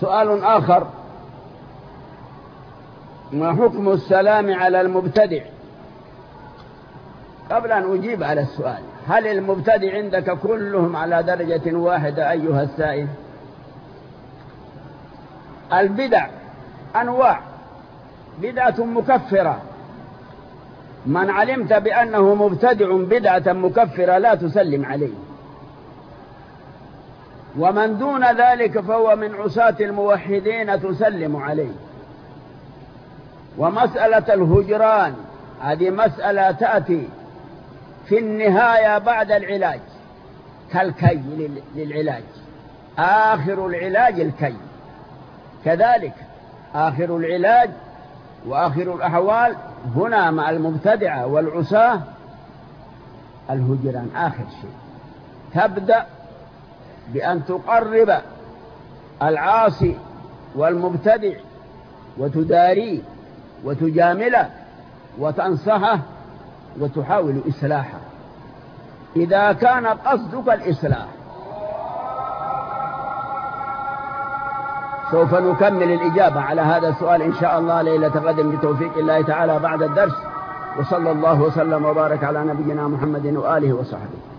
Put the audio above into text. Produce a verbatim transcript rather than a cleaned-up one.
سؤال آخر: ما حكم السلام على المبتدع؟ قبل أن أجيب على السؤال، هل المبتدع عندك كلهم على درجة واحدة أيها السائل؟ البدع أنواع، بدعة مكفرة، من علمت بأنه مبتدع بدعة مكفرة لا تسلم عليه، ومن دون ذلك فهو من عصاة الموحدين تسلم عليه. ومسألة الهجران هذه مسألة تأتي في النهاية بعد العلاج، كالكي للعلاج، آخر العلاج الكي، كذلك آخر العلاج وآخر الأحوال هنا مع المبتدعة والعصاة الهجران آخر شيء. تبدأ بأن تقرب العاصي والمبتدع وتداريه وتجامله وتنصحه وتحاول إصلاحه إذا كان قصدك الإصلاح. سوف نكمل الإجابة على هذا السؤال إن شاء الله ليلة غد بتوفيق الله تعالى بعد الدرس. وصلى الله وسلم وبارك على نبينا محمد وآله وصحبه.